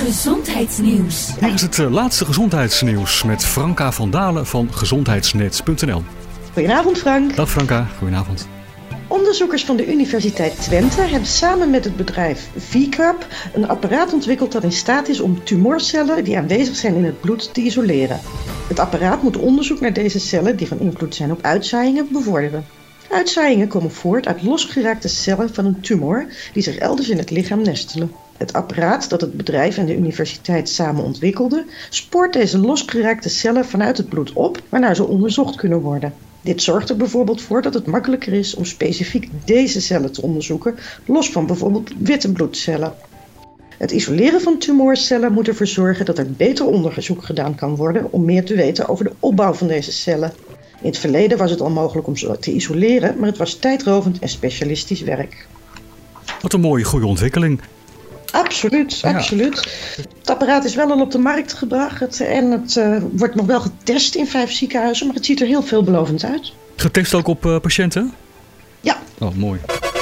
Gezondheidsnieuws. Hier is het laatste gezondheidsnieuws met Franka van Dalen van gezondheidsnet.nl. Goedenavond Frank. Dag Franka, goedenavond. Onderzoekers van de Universiteit Twente hebben samen met het bedrijf VCAP een apparaat ontwikkeld dat in staat is om tumorcellen die aanwezig zijn in het bloed te isoleren. Het apparaat moet onderzoek naar deze cellen die van invloed zijn op uitzaaiingen bevorderen. Uitzaaiingen komen voort uit losgeraakte cellen van een tumor die zich elders in het lichaam nestelen. Het apparaat dat het bedrijf en de universiteit samen ontwikkelden, spoort deze losgeraakte cellen vanuit het bloed op, waarna ze onderzocht kunnen worden. Dit zorgt er bijvoorbeeld voor dat het makkelijker is om specifiek deze cellen te onderzoeken, los van bijvoorbeeld witte bloedcellen. Het isoleren van tumorcellen moet ervoor zorgen dat er beter onderzoek gedaan kan worden om meer te weten over de opbouw van deze cellen. In het verleden was het al mogelijk om ze te isoleren, maar het was tijdrovend en specialistisch werk. Wat een mooie, goede ontwikkeling. Absoluut, absoluut. Het apparaat is wel al op de markt gebracht en het wordt nog wel getest in 5 ziekenhuizen, maar het ziet er heel veelbelovend uit. Getest ook op patiënten? Ja. Oh, mooi.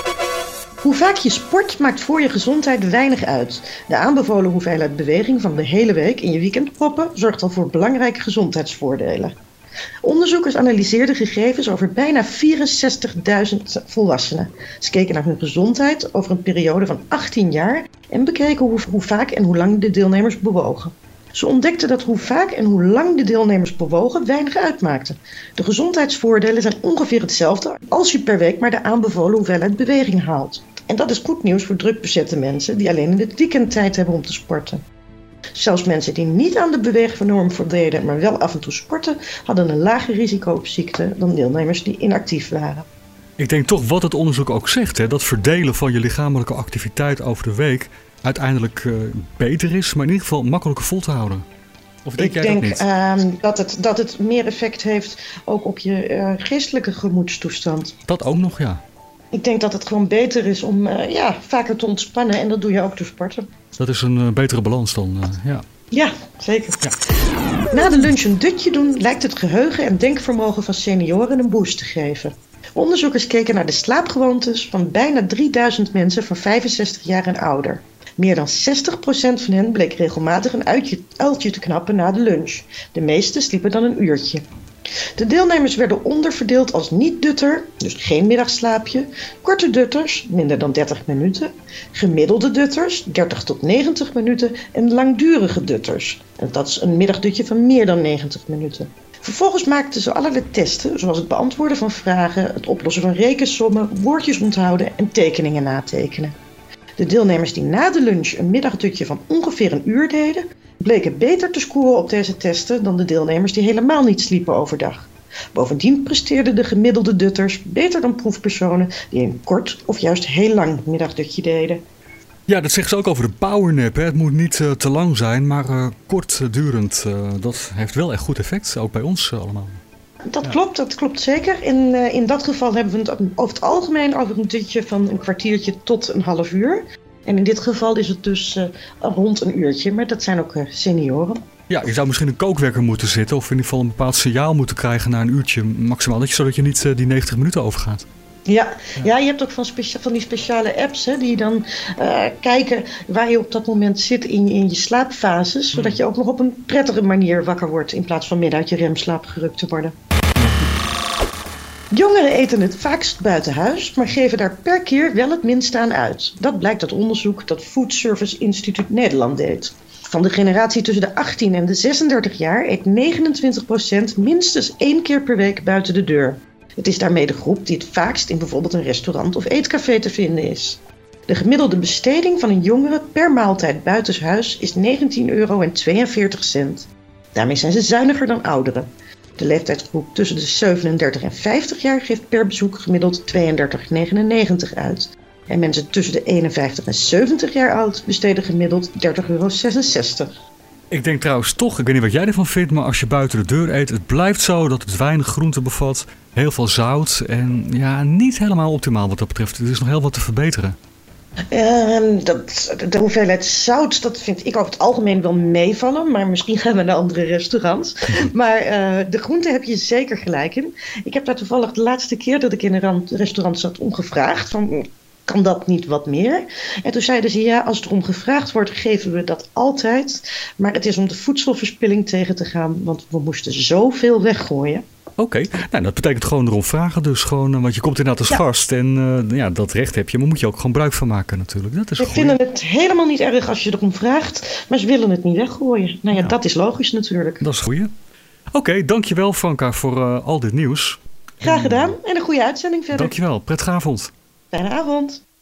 Hoe vaak je sport maakt voor je gezondheid weinig uit. De aanbevolen hoeveelheid beweging van de hele week in je weekend proppen zorgt al voor belangrijke gezondheidsvoordelen. Onderzoekers analyseerden gegevens over bijna 64.000 volwassenen. Ze keken naar hun gezondheid over een periode van 18 jaar en bekeken hoe vaak en hoe lang de deelnemers bewogen. Ze ontdekten dat hoe vaak en hoe lang de deelnemers bewogen weinig uitmaakte. De gezondheidsvoordelen zijn ongeveer hetzelfde als je per week maar de aanbevolen hoeveelheid beweging haalt. En dat is goed nieuws voor drukbezette mensen die alleen in het weekend tijd hebben om te sporten. Zelfs mensen die niet aan de beweegnorm voldeden, maar wel af en toe sporten, hadden een lager risico op ziekte dan deelnemers die inactief waren. Ik denk toch wat het onderzoek ook zegt, hè, dat verdelen van je lichamelijke activiteit over de week uiteindelijk beter is, maar in ieder geval makkelijker vol te houden. Of denk jij dat niet? Ik denk dat het meer effect heeft ook op je geestelijke gemoedstoestand. Dat ook nog, ja. Ik denk dat het gewoon beter is om vaker te ontspannen en dat doe je ook door sporten. Dat is een betere balans dan, ja. Ja, zeker. Ja. Na de lunch een dutje doen lijkt het geheugen en denkvermogen van senioren een boost te geven. Onderzoekers keken naar de slaapgewoontes van bijna 3000 mensen van 65 jaar en ouder. Meer dan 60% van hen bleek regelmatig een uiltje te knappen na de lunch. De meesten sliepen dan een uurtje. De deelnemers werden onderverdeeld als niet-dutter, dus geen middagslaapje, korte dutters, minder dan 30 minuten, gemiddelde dutters, 30 tot 90 minuten en langdurige dutters. En dat is een middagdutje van meer dan 90 minuten. Vervolgens maakten ze allerlei testen, zoals het beantwoorden van vragen, het oplossen van rekensommen, woordjes onthouden en tekeningen natekenen. De deelnemers die na de lunch een middagdutje van ongeveer een uur deden, bleken beter te scoren op deze testen dan de deelnemers die helemaal niet sliepen overdag. Bovendien presteerden de gemiddelde dutters beter dan proefpersonen die een kort of juist heel lang middagdutje deden. Ja, dat zeggen ze ook over de powernap. Hè. Het moet niet te lang zijn, maar kortdurend. Dat heeft wel echt goed effect, ook bij ons allemaal. Dat klopt zeker. In dat geval hebben we het over het algemeen over een dutje van een kwartiertje tot een half uur. En in dit geval is het dus rond een uurtje, maar dat zijn ook senioren. Ja, je zou misschien een kookwekker moeten zetten of in ieder geval een bepaald signaal moeten krijgen na een uurtje maximaal, zodat je niet die 90 minuten overgaat. Ja, je hebt ook van die speciale apps die dan kijken waar je op dat moment zit in je slaapfases, zodat je ook nog op een prettige manier wakker wordt in plaats van midden uit je remslaap gerukt te worden. Jongeren eten het vaakst buiten huis, maar geven daar per keer wel het minste aan uit. Dat blijkt uit onderzoek dat Food Service Instituut Nederland deed. Van de generatie tussen de 18 en de 36 jaar eet 29% minstens 1 keer per week buiten de deur. Het is daarmee de groep die het vaakst in bijvoorbeeld een restaurant of eetcafé te vinden is. De gemiddelde besteding van een jongere per maaltijd buitenshuis is €19,42. Daarmee zijn ze zuiniger dan ouderen. De leeftijdsgroep tussen de 37 en 50 jaar geeft per bezoek gemiddeld €32,99 uit. En mensen tussen de 51 en 70 jaar oud besteden gemiddeld €30,66. Ik denk trouwens toch, ik weet niet wat jij ervan vindt, maar als je buiten de deur eet, het blijft zo dat het weinig groente bevat, heel veel zout en ja, niet helemaal optimaal wat dat betreft. Er is nog heel wat te verbeteren. De hoeveelheid zout, dat vind ik over het algemeen wel meevallen. Maar misschien gaan we naar andere restaurants. Maar de groenten heb je zeker gelijk in. Ik heb daar toevallig de laatste keer dat ik in een restaurant zat omgevraagd van Kan dat niet wat meer? En toen zeiden ze, ja, als er om gevraagd wordt, geven we dat altijd. Maar het is om de voedselverspilling tegen te gaan, want we moesten zoveel weggooien. Oké, nou, dat betekent gewoon erom vragen dus gewoon, want je komt inderdaad als gast en dat recht heb je, maar moet je ook gewoon gebruik van maken natuurlijk. Dat is We vinden het helemaal niet erg als je erom vraagt, maar ze willen het niet weggooien. Nou ja, dat is logisch natuurlijk. Dat is goed. Oké, dankjewel Franka voor al dit nieuws. Graag gedaan en een goede uitzending verder. Dankjewel, prettige avond. Fijne avond.